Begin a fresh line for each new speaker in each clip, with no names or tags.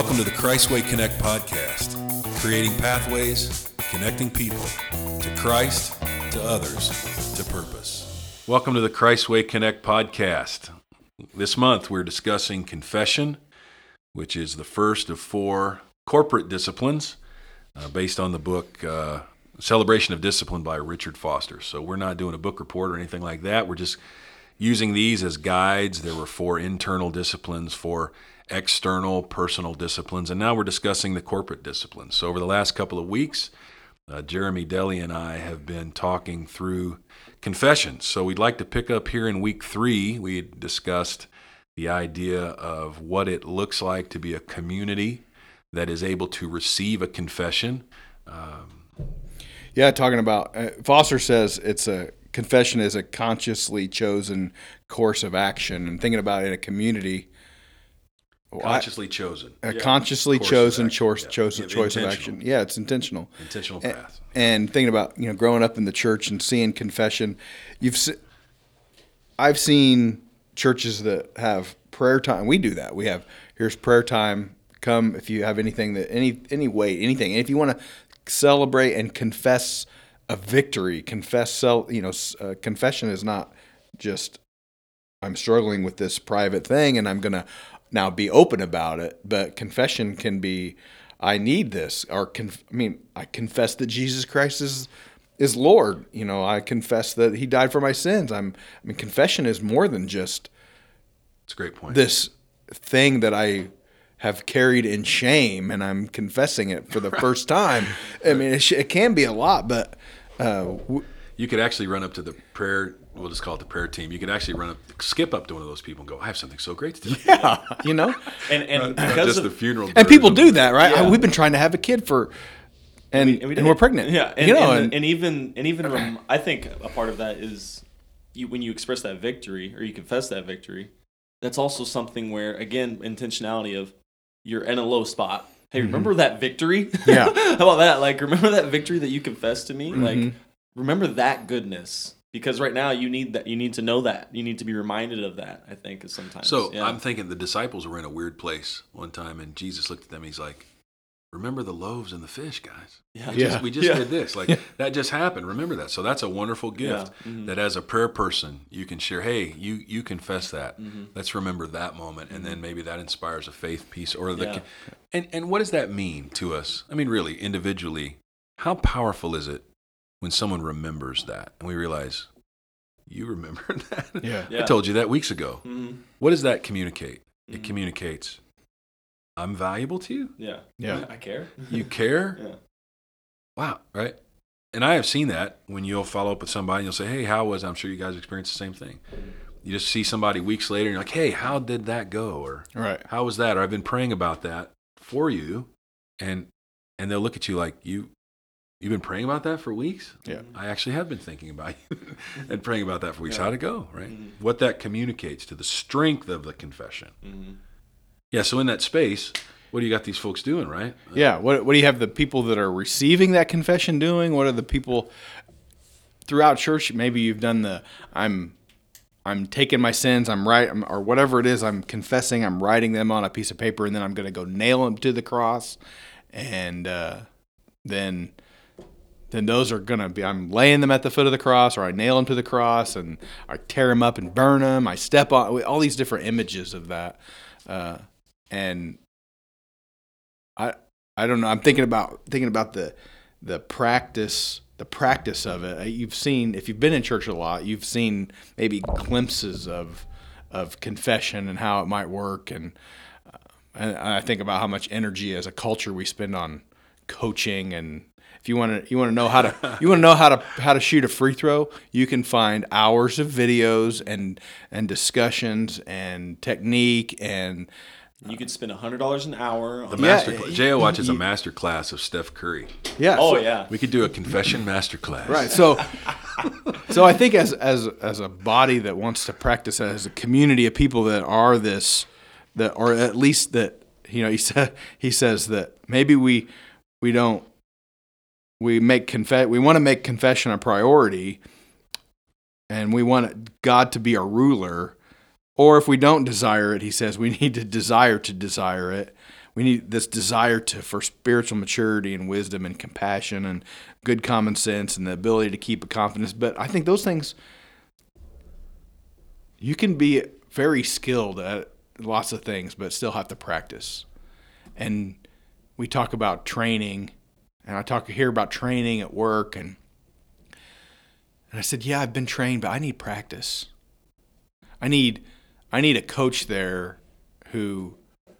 Welcome to the Christway Connect podcast, creating pathways, connecting people to Christ, to others, to purpose. Welcome to the Christway Connect podcast. This month we're discussing confession, which is the first of 4 corporate disciplines based on the book Celebration of Discipline by Richard Foster. So we're not doing a book report or anything like that. We're just using these as guides. There were 4 internal disciplines, 4 external personal disciplines, and now we're discussing the corporate disciplines. So over the last couple of weeks, Jeremy Deli and I have been talking through confession. So we'd like to pick up here in week 3. We discussed the idea of what it looks like to be a community that is able to receive a confession.
Talking about, Foster says confession is a consciously chosen course of action, and thinking about it in a community.
Consciously chosen.
Consciously chosen choice of action. Yeah, it's intentional.
Intentional path.
And thinking about, growing up in the church and seeing confession, I've seen churches that have prayer time. We do that. Here's prayer time. Come if you have anything any weight, anything. And if you want to celebrate and confess a victory, confession is not just I'm struggling with this private thing and I'm going to now be open about it, but confession can be, I need this, or I confess that Jesus Christ is Lord. I confess that He died for my sins. Confession is more than just.
It's a great point.
This thing that I have carried in shame, and I'm confessing it for the first time. It can be a lot, but
you could actually run up to the prayer. We'll just call it the prayer team. You could actually skip up to one of those people and go, I have something so great to tell you.
Yeah,
and because just the funeral.
And people do that, right? Yeah. We've been trying to have a kid and we're pregnant.
Yeah, and even I think a part of that is when you express that victory or you confess that victory, that's also something where, again, intentionality of you're in a low spot. Hey, remember that victory?
Yeah.
How about that? Like, remember that victory that you confessed to me?
Mm-hmm.
Like, remember that goodness. Because right now you need that. You need to know that. You need to be reminded of that, I think, is sometimes.
So I'm thinking the disciples were in a weird place one time, and Jesus looked at them. He's like, remember the loaves and the fish, guys. We just did this. That just happened. Remember that. So that's a wonderful gift that as a prayer person, you can share, hey, you confess that. Mm-hmm. Let's remember that moment. And then maybe that inspires a faith piece. And what does that mean to us? Really, individually, how powerful is it when someone remembers that and we realize, you remembered that?
Yeah.
I told you that weeks ago.
Mm-hmm.
What does that communicate?
Mm-hmm.
It communicates, I'm valuable to you?
Yeah. I care.
You care?
Yeah.
Wow, right? And I have seen that when you'll follow up with somebody and you'll say, hey, how was it? I'm sure you guys experienced the same thing. You just see somebody weeks later and you're like, hey, how did that go? Or
right.
How was that? Or I've been praying about that for you. And they'll look at you like, You've been praying about that for weeks?
Yeah.
I actually have been thinking about you and praying about that for weeks.
Yeah.
How'd it go, right?
Mm-hmm.
What that communicates to the strength of the confession.
Mm-hmm.
Yeah, so in that space, what do you got these folks doing, right?
Yeah, what do you have the people that are receiving that confession doing? What are the people throughout church? Maybe you've done I'm taking my sins, or whatever it is, I'm confessing, I'm writing them on a piece of paper, and then I'm going to go nail them to the cross, and then those are going to be, I'm laying them at the foot of the cross, or I nail them to the cross, and I tear them up and burn them. I step on all these different images of that. And I don't know. I'm thinking about the practice of it. You've seen, if you've been in church a lot, you've seen maybe glimpses of confession and how it might work. And I think about how much energy as a culture we spend on coaching, and if you want to know how to shoot a free throw, you can find hours of videos and discussions and technique, and
you could spend $100 an hour on
J.O. watches a master class of Steph Curry.
Yeah.
Yeah.
We could do a confession master class.
Right. So I think as a body that wants to practice, as a community of people that are this, that, or at least that, he says that maybe we want to make confession a priority, and we want God to be our ruler. Or if we don't desire it, he says we need to desire it. we need this desire for spiritual maturity and wisdom and compassion and good common sense and the ability to keep a confidence. But I think those things, you can be very skilled at lots of things, but still have to practice. And we talk about training, and I talk here about training at work, and I said, yeah, I've been trained, but I need practice. I need a coach there who's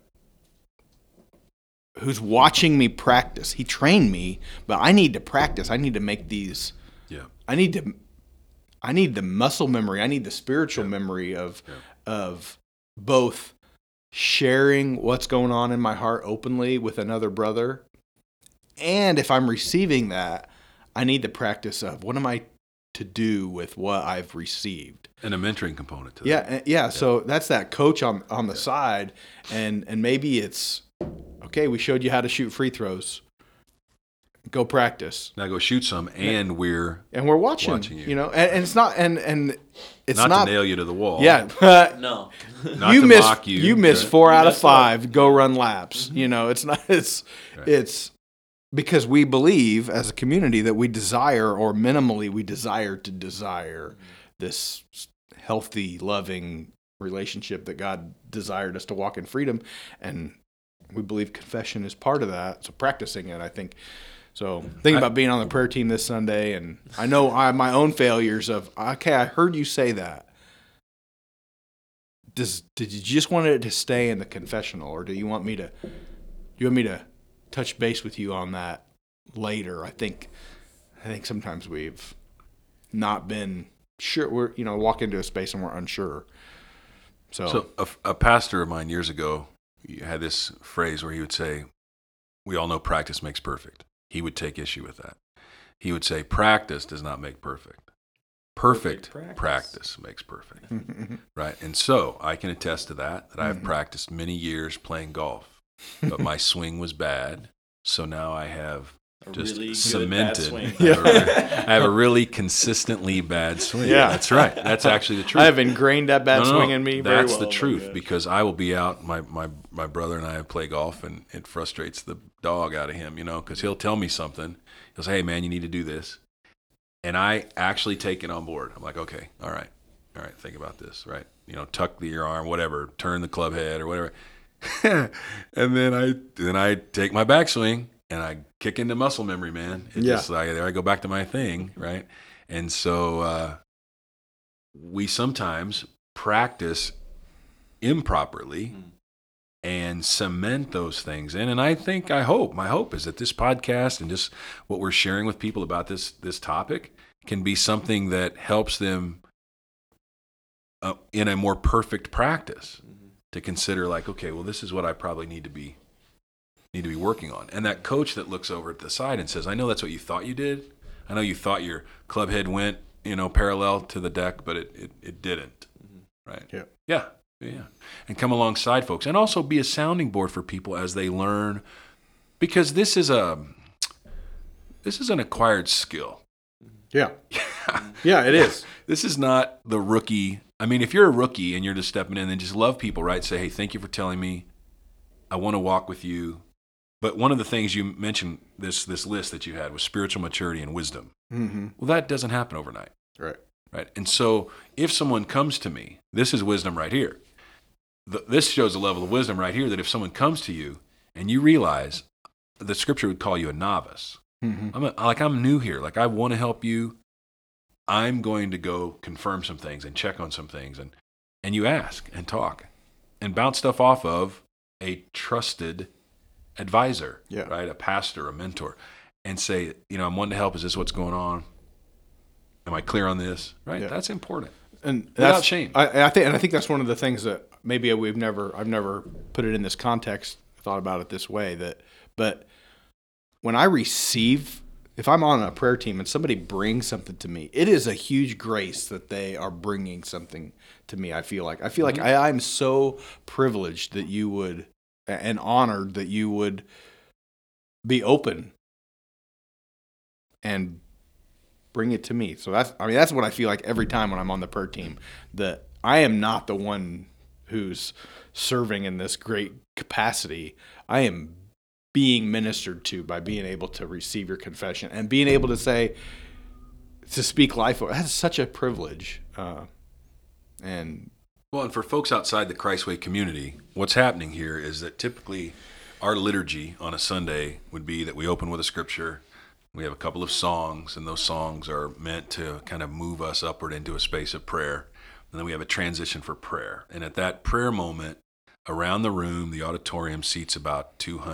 watching me practice. He trained me, but I need to practice. I need to make these.
Yeah.
I need the muscle memory. I need the spiritual memory of both sharing what's going on in my heart openly with another brother, and if I'm receiving that, I need the practice of what am I to do with what I've received.
And a mentoring component to that.
Yeah. So that's that coach on the side, and maybe it's okay. We showed you how to shoot free throws. Go practice.
Now go shoot some, and we're
watching you. You know, and it's not and it's not
to nail you to the wall.
Yeah.
No.
Not to mock you.
You missed 4 out of 5. Go run laps. Mm-hmm. You know, it's not. It's because we believe as a community that we desire, or minimally we desire this healthy, loving relationship that God desired us to walk in freedom, and we believe confession is part of that. So practicing it, I think. So thinking about being on the prayer team this Sunday, and I know I have my own failures of, okay, I heard you say that. Did you just want it to stay in the confessional, or do you want me to touch base with you on that later? I think sometimes we've not been sure. We're walk into a space and we're unsure. So
a pastor of mine years ago had this phrase where he would say, "We all know practice makes perfect." He would take issue with that. He would say, "Practice does not make perfect. Perfect practice makes perfect." Right? And so I can attest to that I've practiced many years playing golf, but my swing was bad. So now I have just really cemented. I have a really consistently bad swing.
Yeah.
That's right. That's actually the truth.
I have ingrained that bad swing in me very well.
That's the truth, because I will be out, my brother and I play golf, and it frustrates the dog out of him, because he'll tell me something. He'll say, "Hey, man, you need to do this." And I actually take it on board. I'm like, okay, all right, think about this, right? Tuck your arm, whatever, turn the club head or whatever. And then I take my backswing and I kick into muscle memory, man. There I go back to my thing, right? And so we sometimes practice improperly and cement those things in. And my hope is that this podcast and just what we're sharing with people about this topic can be something that helps them in a more perfect practice to consider, like, okay, well, this is what I probably need to be working on. And that coach that looks over at the side and says, "I know that's what you thought you did. I know you thought your club head went, parallel to the deck, but it didn't." Right? Yeah. And come alongside folks, and also be a sounding board for people as they learn, because this is an acquired skill.
Yeah. Yeah, it is.
This is not the rookie. I mean, if you're a rookie and you're just stepping in, then just love people, right? Say, "Hey, thank you for telling me. I want to walk with you." But one of the things you mentioned, this list that you had, was spiritual maturity and wisdom. Mm-hmm. Well, that doesn't happen overnight. Right. And so if someone comes to me, this is wisdom right here. This shows a level of wisdom right here, that if someone comes to you and you realize, the scripture would call you a novice. Mm-hmm. I'm new here. Like, I want to help you. I'm going to go confirm some things and check on some things. And you ask and talk and bounce stuff off of a trusted advisor, right? A pastor, a mentor, and say, "I'm wanting to help. Is this what's going on? Am I clear on this?" Right? Yeah. That's important.
And
without shame.
I think that's one of the things that maybe I've never put it in this context, thought about it this way, but when I receive, if I'm on a prayer team and somebody brings something to me, it is a huge grace that they are bringing something to me. I feel like I'm so privileged that you would, and honored that you would be open and bring it to me. So that's what I feel like every time when I'm on the prayer team, that I am not the one who's serving in this great capacity, I am being ministered to by being able to receive your confession and being able to say, to speak life. That's such a privilege. And
for folks outside the Christway community, what's happening here is that typically our liturgy on a Sunday would be that we open with a scripture, we have a couple of songs, and those songs are meant to kind of move us upward into a space of prayer. And then we have a transition for prayer. And at that prayer moment, around the room, the auditorium seats about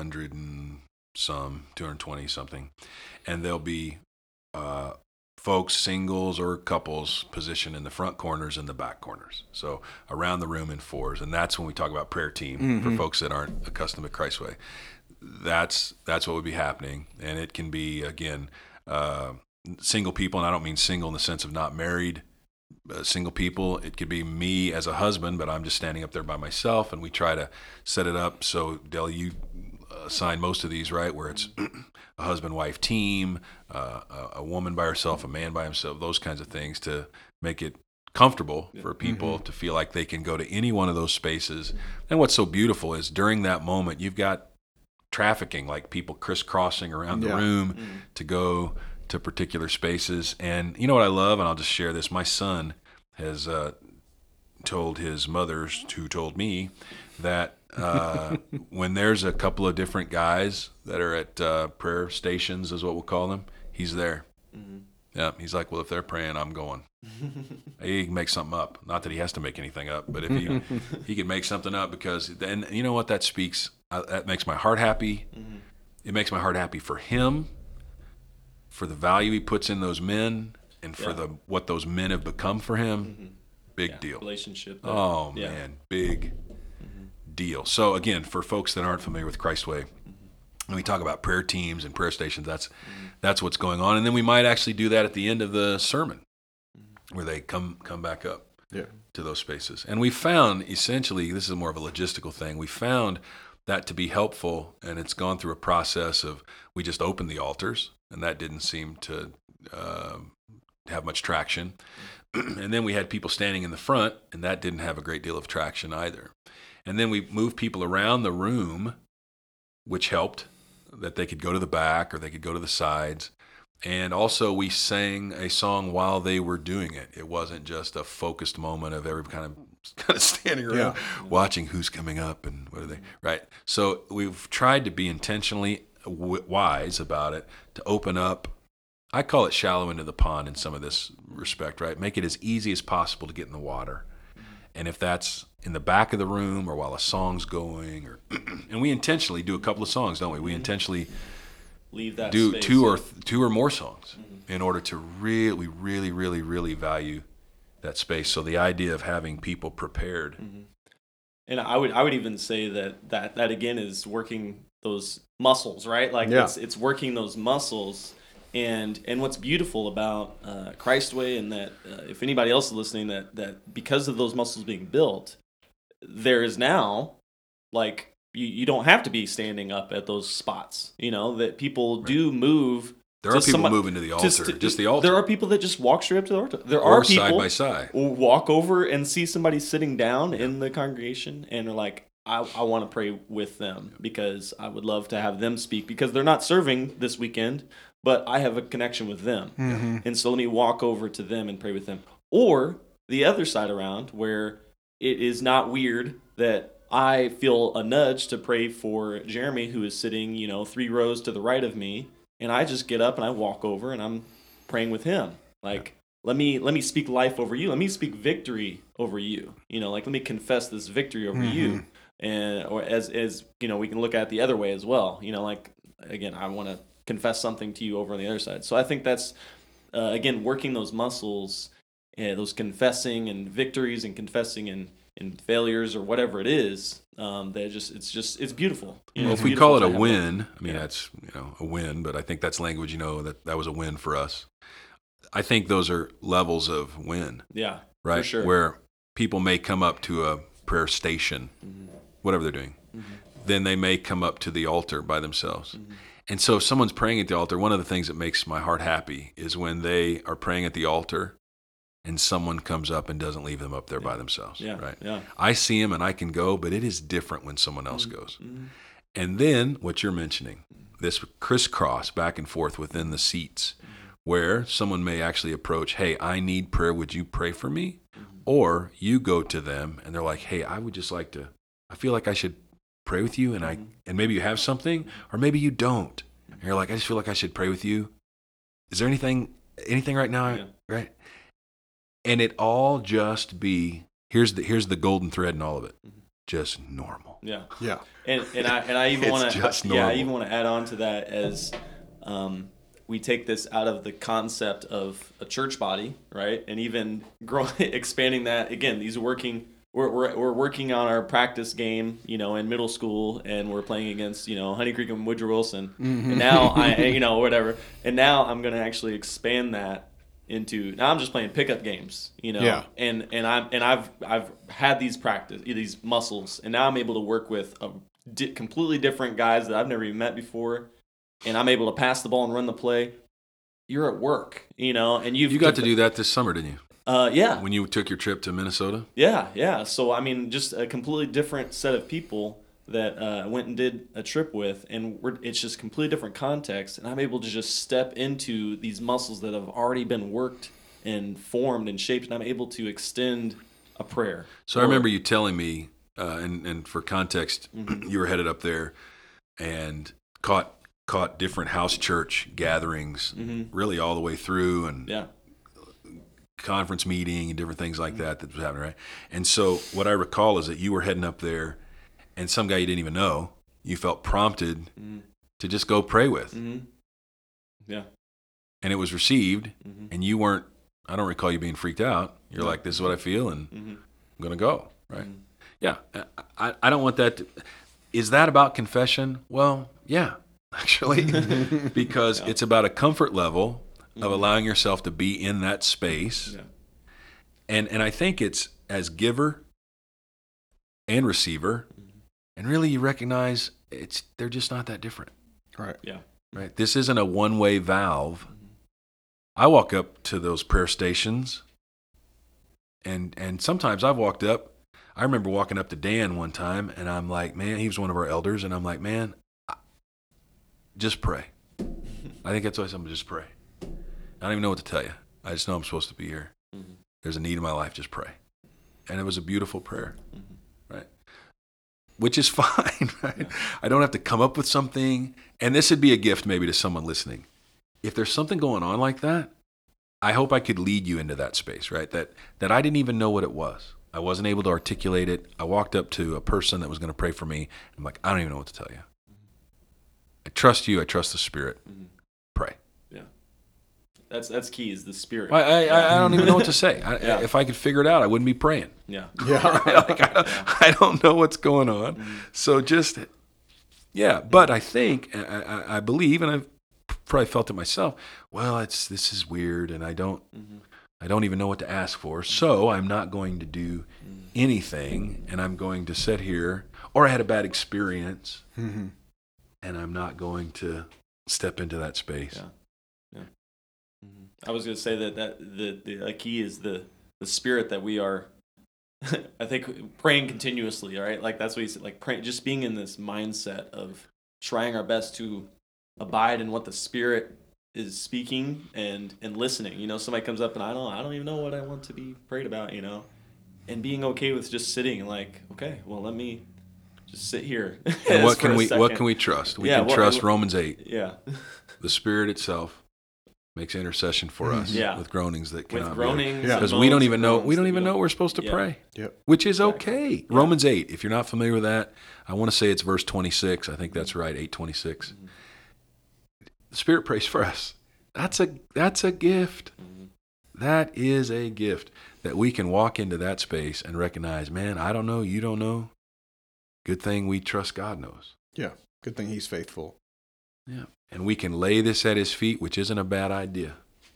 220 something, and there'll be folks, singles or couples, positioned in the front corners and the back corners. So around the room in fours, and that's when we talk about prayer team for folks that aren't accustomed to Christway. That's what would be happening, and it can be again single people, and I don't mean single in the sense of not married. Single people, it could be me as a husband, but I'm just standing up there by myself, and we try to set it up so, Dell, you assign most of these, right, where it's a husband-wife team, a woman by herself, a man by himself, those kinds of things to make it comfortable for people to feel like they can go to any one of those spaces. And what's so beautiful is during that moment, you've got trafficking, like people crisscrossing around the room to go to particular spaces. And you know what I love, and I'll just share this. My son has told his mothers, who told me, that when there's a couple of different guys that are at prayer stations, is what we'll call them, he's there. Yeah, he's like, well, if they're praying, I'm going. He can make something up. Not that he has to make anything up, but if he can make something up, because then, you know what, that speaks, that makes my heart happy. It makes my heart happy for him, for the value he puts in those men, and for what those men have become for him. Big deal.
Relationship.
Oh, man, big deal. So again, for folks that aren't familiar with Christway, when we talk about prayer teams and prayer stations, that's what's going on. And then we might actually do that at the end of the sermon, where they come back up to those spaces. And we found, essentially, this is more of a logistical thing, we found that to be helpful, and it's gone through a process of, we just opened the altars, and that didn't seem to have much traction. And then we had people standing in the front, and that didn't have a great deal of traction either. And then we moved people around the room, which helped, that they could go to the back or they could go to the sides. And also we sang a song while they were doing it. It wasn't just a focused moment of every kind of standing around watching who's coming up and what are they, right? So we've tried to be intentionally wise about it, to open up. I call it shallow into the pond in some of this respect, right? Make it as easy as possible to get in the water. And if that's in the back of the room or while a song's going, or and we intentionally do a couple of songs, don't we? We intentionally
leave that
do
space,
two or more songs in order to really value that space. So the idea of having people prepared.
And I would even say that again is working those muscles, right? Like it's working those muscles. And what's beautiful about Christway, and that if anybody else is listening, that because of those muscles being built, there is now, like, you don't have to be standing up at those spots. You know, that people do move.
There are people moving to the altar, just the altar.
There are people that just walk straight up to the altar. There
or
are people
side by side
who walk over and see somebody sitting down in the congregation, and they're like, I want to pray with them because I would love to have them speak, because they're not serving this weekend, but I have a connection with them. And so let me walk over to them and pray with them. Or the other side around, where it is not weird that I feel a nudge to pray for Jeremy, who is sitting, 3 rows to the right of me, and I just get up and I walk over and I'm praying with him. Like, let me speak life over you. Let me speak victory over you. Let me confess this victory over you. And or as we can look at it the other way as well. Again, I want to confess something to you over on the other side. So I think that's again, working those muscles, those confessing and victories and confessing and failures or whatever it is. It's beautiful.
Well, if we call it a win, I mean that's a win, but I think that's language. That was a win for us. I think those are levels of win.
Yeah,
right.
For sure.
Where people may come up to a prayer station, whatever they're doing, then they may come up to the altar by themselves. And so if someone's praying at the altar, one of the things that makes my heart happy is when they are praying at the altar and someone comes up and doesn't leave them up there by themselves.
Yeah.
Right.
Yeah.
I see them and I can go, but it is different when someone else goes.
Mm-hmm.
And then what you're mentioning, this crisscross back and forth within the seats, where someone may actually approach, hey, I need prayer. Would you pray for me? Or you go to them and they're like, hey, I would just like to, I feel like I should pray with you. And maybe you have something, or maybe you don't. And you're like, I just feel like I should pray with you. Is there anything right now?
Yeah.
Right. And it all just be, here's the golden thread in all of it. Just normal.
Yeah.
Yeah.
And I even want to I even want to add on to that as we take this out of the concept of a church body, right? And even expanding that again. We're working on our practice game, in middle school, and we're playing against Honey Creek and Woodrow Wilson. Mm-hmm. And now whatever. And now I'm going to actually expand that into, now I'm just playing pickup games,
Yeah.
and I've had these muscles, and now I'm able to work with completely different guys that I've never even met before, and I'm able to pass the ball and run the play. You're at work, and you
got to do that this summer, didn't you?
Yeah.
When you took your trip to Minnesota?
Yeah. So, I mean, just a completely different set of people that I went and did a trip with, and it's just completely different context, and I'm able to just step into these muscles that have already been worked and formed and shaped, and I'm able to extend a prayer.
So I remember you telling me, and for context, you were headed up there and caught different house church gatherings, really all the way through, and conference meeting and different things like that was happening, right? And so what I recall is that you were heading up there, and some guy you didn't even know, you felt prompted to just go pray with.
Mm-hmm. Yeah.
And it was received, and you weren't, I don't recall you being freaked out. You're like, this is what I feel, and I'm going to go, right? Yeah. I don't want that to, is that about confession? Well, yeah, actually, because it's about a comfort level of allowing yourself to be in that space.
Yeah.
And I think it's as giver and receiver, and really you recognize they're just not that different.
Right.
Yeah.
Right. This isn't a one-way valve. I walk up to those prayer stations, and sometimes I've walked up. I remember walking up to Dan one time, and I'm like, man, he was one of our elders, and I'm like, man, just pray. I think that's what I'm just pray. I don't even know what to tell you. I just know I'm supposed to be here. There's a need in my life, just pray. And it was a beautiful prayer, right? Which is fine, right? Yeah. I don't have to come up with something. And this would be a gift maybe to someone listening. If there's something going on like that, I hope I could lead you into that space, right? That I didn't even know what it was. I wasn't able to articulate it. I walked up to a person that was going to pray for me. I'm like, I don't even know what to tell you. I trust you. I trust the Spirit. Pray.
Yeah. That's key, is the Spirit.
I don't even know what to say. If I could figure it out, I wouldn't be praying.
Yeah.
I don't know what's going on. So just, but I think, I believe, and I've probably felt it myself, well, this is weird, and I don't even know what to ask for, so I'm not going to do anything, and I'm going to sit here, or I had a bad experience, and I'm not going to step into that space.
Yeah. I was going to say that the key is the Spirit that we are, I think, praying continuously, right? Like that's what he said, like praying, just being in this mindset of trying our best to abide in what the Spirit is speaking and listening. Somebody comes up and I don't even know what I want to be prayed about, and being okay with just sitting and like, okay, well, let me just sit here.
And what can we trust? We can trust Romans 8.
Yeah.
The Spirit itself makes intercession for us with groanings that cannot be.
Groanings,
because we don't even know we're supposed to pray.
Yep.
Which is okay. Yeah. Romans 8, if you're not familiar with that, I want to say it's verse 26. I think that's right, 8:26. The Spirit prays for us. That's a gift. That is a gift, that we can walk into that space and recognize, man, I don't know, you don't know. Good thing we trust God knows.
Yeah. Good thing He's faithful.
Yeah. And we can lay this at His feet, which isn't a bad idea,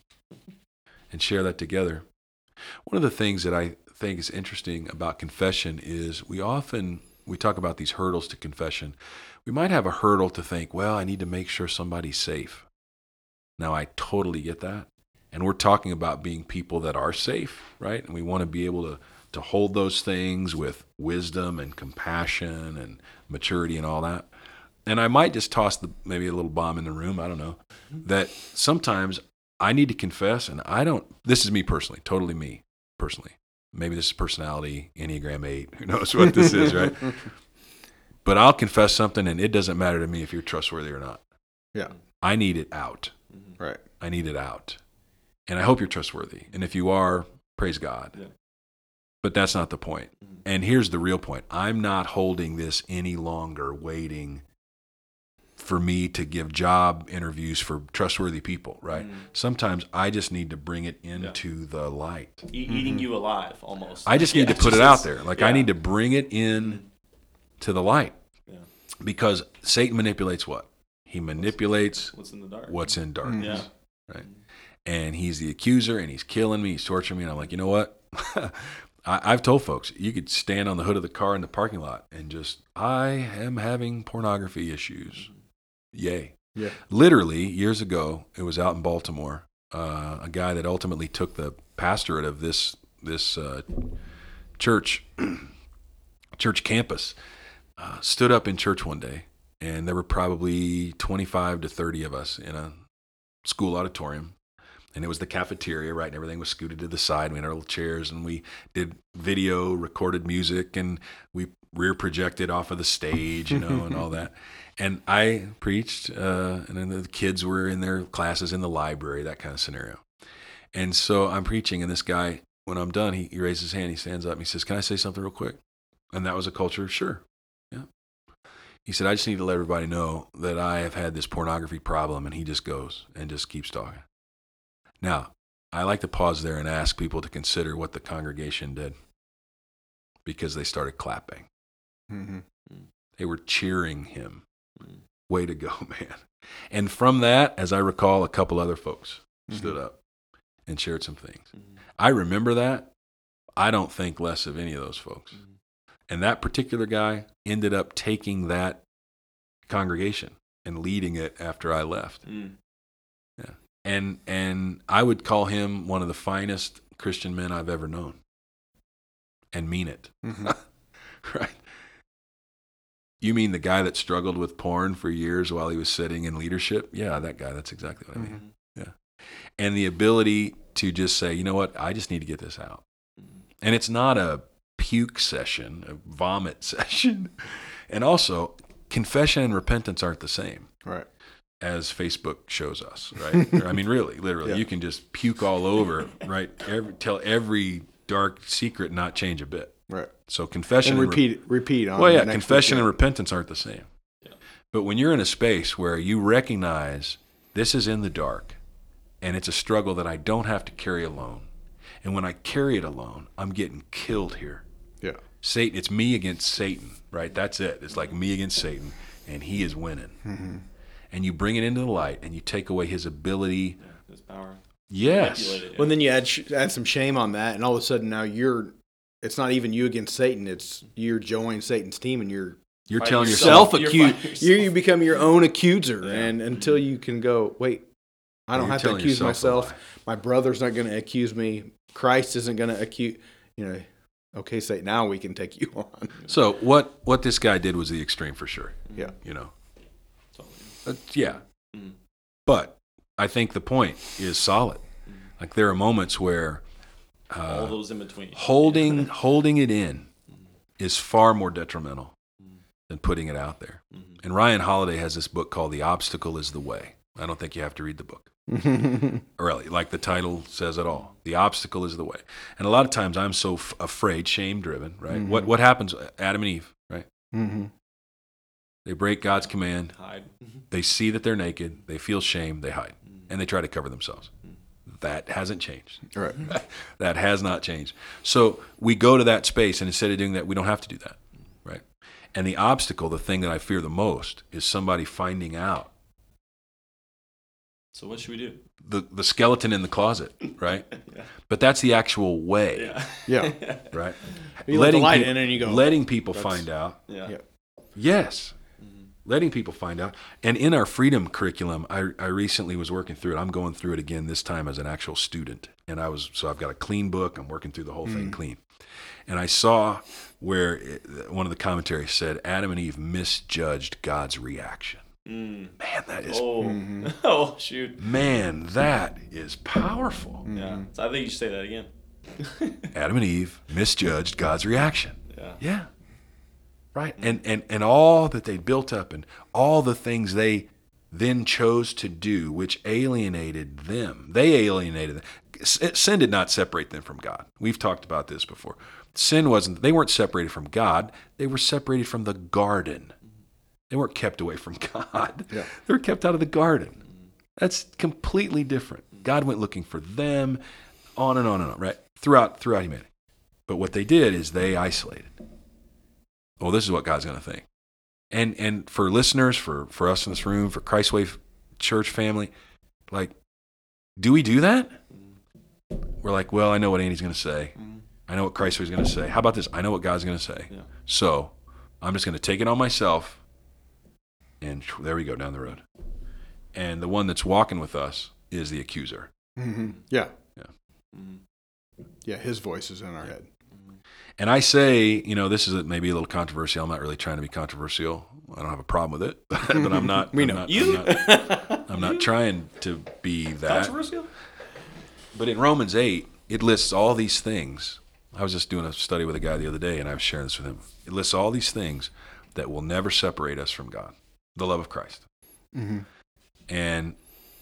and share that together. One of the things that I think is interesting about confession is we talk about these hurdles to confession. We might have a hurdle to think, well, I need to make sure somebody's safe. Now, I totally get that. And we're talking about being people that are safe, right? And we want to be able to hold those things with wisdom and compassion and maturity and all that. And I might just toss maybe a little bomb in the room, I don't know, that sometimes I need to confess, and this is me personally, totally me personally. Maybe this is personality, Enneagram 8, who knows what this is, right? But I'll confess something, and it doesn't matter to me if you're trustworthy or not.
Yeah.
I need it out.
Right.
I need it out. And I hope you're trustworthy. And if you are, praise God.
Yeah.
But that's not the point. And here's the real point. I'm not holding this any longer, waiting for me to give job interviews for trustworthy people, right? Sometimes I just need to bring it into the light.
Eating you alive, almost.
I just need to put it out there. Like I need to bring it in to the light. Yeah. Because Satan manipulates what? He manipulates
what's in the dark.
What's in darkness.
Yeah.
Right? And he's the accuser, and he's killing me, he's torturing me, and I'm like, you know what? I've told folks, you could stand on the hood of the car in the parking lot and just, I am having pornography issues. Yay.
Yeah.
Literally, years ago, it was out in Baltimore, a guy that ultimately took the pastorate of this church campus stood up in church one day, and there were probably 25 to 30 of us in a school auditorium. And it was the cafeteria, right? And everything was scooted to the side. We had our little chairs, and we did video, recorded music, and we rear projected off of the stage, and all that. And I preached, and then the kids were in their classes in the library, that kind of scenario. And so I'm preaching, and this guy, when I'm done, he raises his hand, he stands up, and he says, "Can I say something real quick?" And that was a culture, sure. Yeah. He said, "I just need to let everybody know that I have had this pornography problem," and he just goes and just keeps talking. Now, I like to pause there and ask people to consider what the congregation did, because they started clapping.
Mm-hmm.
They were cheering him. Way to go, man. And from that, as I recall, a couple other folks stood up and shared some things. I remember that. I don't think less of any of those folks. And that particular guy ended up taking that congregation and leading it after I left. Yeah. And I would call him one of the finest Christian men I've ever known, and mean it. Right? You mean the guy that struggled with porn for years while he was sitting in leadership? Yeah, that guy. That's exactly what I mean. Yeah. And the ability to just say, you know what? I just need to get this out. And it's not a puke session, a vomit session. And also, confession and repentance aren't the same.
Right.
As Facebook shows us, right? I mean, really, literally, you can just puke all over, right? Tell every dark secret, not change a bit.
Right.
So confession
and repeat. On
well, yeah, confession and repentance aren't the same.
Yeah.
But when you're in a space where you recognize this is in the dark, and it's a struggle that I don't have to carry alone, and when I carry it alone, I'm getting killed here.
Yeah.
Satan, it's me against Satan, right? That's it. It's like me against Satan, and he is winning. And you bring it into the light, and you take away his ability.
Yeah, his power.
Yes.
It,
Well, then you add some shame on that, and all of a sudden now it's not even you against Satan. It's you're joining Satan's team, and you're
telling yourself.
Self-accuse. You become your own accuser, and until you can go, wait, I don't have to accuse myself. My brother's not going to accuse me. Christ isn't going to accuse. Okay, Satan, now we can take you on.
So what this guy did was the extreme for sure.
Yeah.
Yeah. But I think the point is solid. Like there are moments where
all those in between
holding it in is far more detrimental than putting it out there. And Ryan Holiday has this book called The Obstacle is the Way. I don't think you have to read the book. Really, like the title says it all. The obstacle is the way. And a lot of times I'm so afraid, shame driven, right? What happens? Adam and Eve, right? They break God's command.
Hide.
They see that they're naked. They feel shame. They hide. And they try to cover themselves. That hasn't changed.
Right.
That has not changed. So we go to that space, and instead of doing that, we don't have to do that, right? And the obstacle, the thing that I fear the most, is somebody finding out.
So what should we do?
The skeleton in the closet, right?
Yeah.
But that's the actual way,
Yeah.
right?
You let the light in and you go,
letting people find out.
Yeah.
Yes. letting people find out. And in our freedom curriculum, I recently was working through it. I'm going through it again this time as an actual student. And so I've got a clean book. I'm working through the whole thing clean. And I saw where one of the commentaries said Adam and Eve misjudged God's reaction. Man, that is...
Oh, shoot.
Man, that is powerful.
Yeah. So I think you should say that again.
Adam and Eve misjudged God's reaction.
Yeah.
Right. And all that they built up and all the things they then chose to do, which alienated them. They alienated them. Sin did not separate them from God. We've talked about this before. They weren't separated from God. They were separated from the garden. They weren't kept away from God. Yeah. They were kept out of the garden. That's completely different. God went looking for them, on and on and on, right? Throughout humanity. But what they did is they isolated. Well, this is what God's going to think. And for listeners, for us in this room, for Christ Way Church family, like, do we do that? We're like, well, I know what Andy's going to say. I know what Christ Way is going to say. How about this? I know what God's going to say. Yeah. So I'm just going to take it on myself, and there we go, down the road. And the one that's walking with us is the accuser.
Mm-hmm. Yeah. Yeah, his voice is in our head.
And I say, this is maybe a little controversial. I'm not really trying to be controversial. I don't have a problem with it, but I'm not.
We know.
I'm not trying to be that.
Controversial?
But in Romans 8, it lists all these things. I was just doing a study with a guy the other day, and I was sharing this with him. It lists all these things that will never separate us from God, the love of Christ. Mm-hmm. And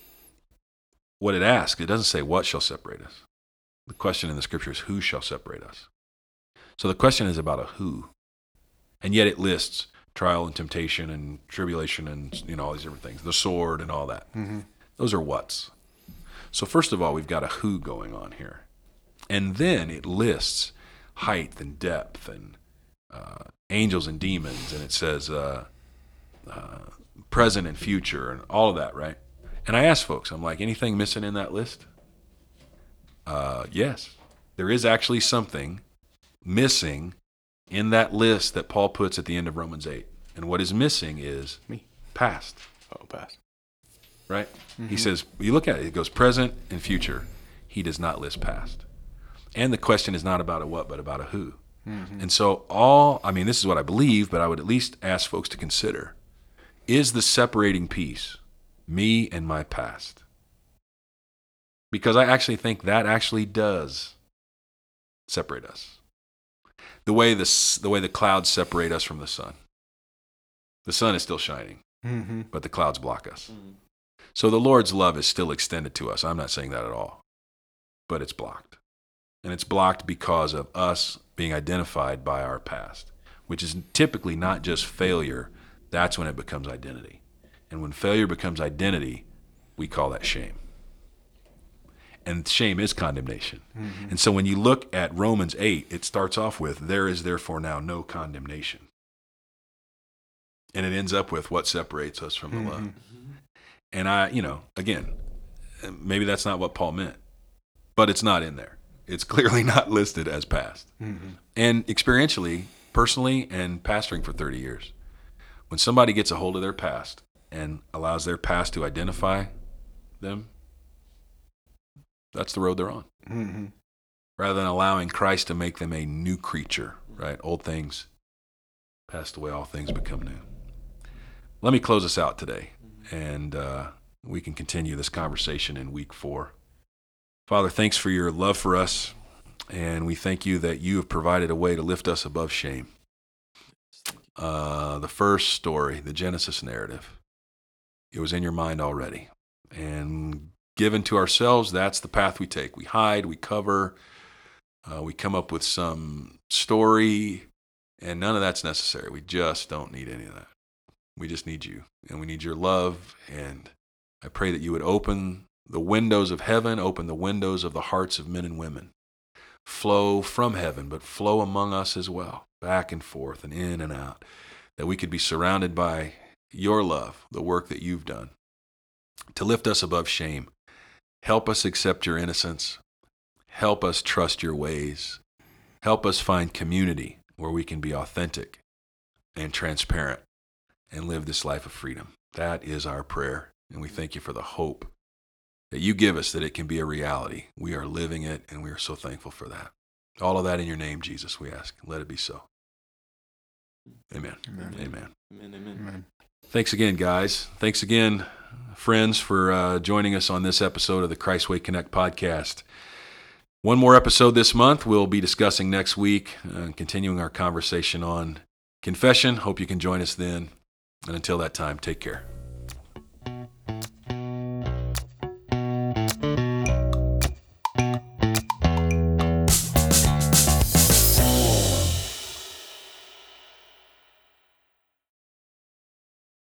what it asks, it doesn't say what shall separate us. The question in the scripture is who shall separate us. So the question is about a who. And yet it lists trial and temptation and tribulation and all these different things, the sword and all that. Mm-hmm. Those are whats. So first of all, we've got a who going on here. And then it lists height and depth and angels and demons, and it says present and future and all of that, right? And I asked folks, I'm like, anything missing in that list? Yes. There is actually something missing in that list that Paul puts at the end of Romans 8. And what is missing is past.
Oh, past.
Right? Mm-hmm. He says, you look at it, it goes present and future. He does not list past. And the question is not about a what, but about a who. Mm-hmm. And so this is what I believe, but I would at least ask folks to consider, is the separating piece me and my past? Because I actually think that actually does separate us. The way the clouds separate us from the sun. The sun is still shining, but the clouds block us. Mm-hmm. So the Lord's love is still extended to us. I'm not saying that at all, but it's blocked. And it's blocked because of us being identified by our past, which is typically not just failure. That's when it becomes identity. And when failure becomes identity, we call that shame. And shame is condemnation. Mm-hmm. And so when you look at Romans 8, it starts off with, there is therefore now no condemnation. And it ends up with what separates us from the love. And again, maybe that's not what Paul meant, but it's not in there. It's clearly not listed as past. Mm-hmm. And experientially, personally, and pastoring for 30 years, when somebody gets a hold of their past and allows their past to identify them, that's the road they're on. Mm-hmm. Rather than allowing Christ to make them a new creature, right? Old things passed away, all things become new. Let me close us out today, and we can continue this conversation in week 4. Father, thanks for your love for us, and we thank you that you have provided a way to lift us above shame. The first story, the Genesis narrative, it was in your mind already. And given to ourselves, that's the path we take. We hide, we cover, we come up with some story, and none of that's necessary. We just don't need any of that. We just need you, and we need your love, and I pray that you would open the windows of heaven, open the windows of the hearts of men and women. Flow from heaven, but flow among us as well, back and forth and in and out, that we could be surrounded by your love, the work that you've done, to lift us above shame. Help us accept your innocence. Help us trust your ways. Help us find community where we can be authentic and transparent and live this life of freedom. That is our prayer, and we thank you for the hope that you give us that it can be a reality. We are living it, and we are so thankful for that. All of that in your name, Jesus, we ask. Let it be so. Amen.
Amen.
Amen.
Amen. Amen.
Amen.
Thanks again, guys. Thanks again, friends, for joining us on this episode of the Christ Way Connect podcast. One more episode this month. We'll be discussing next week, continuing our conversation on confession. Hope you can join us then. And until that time, take care.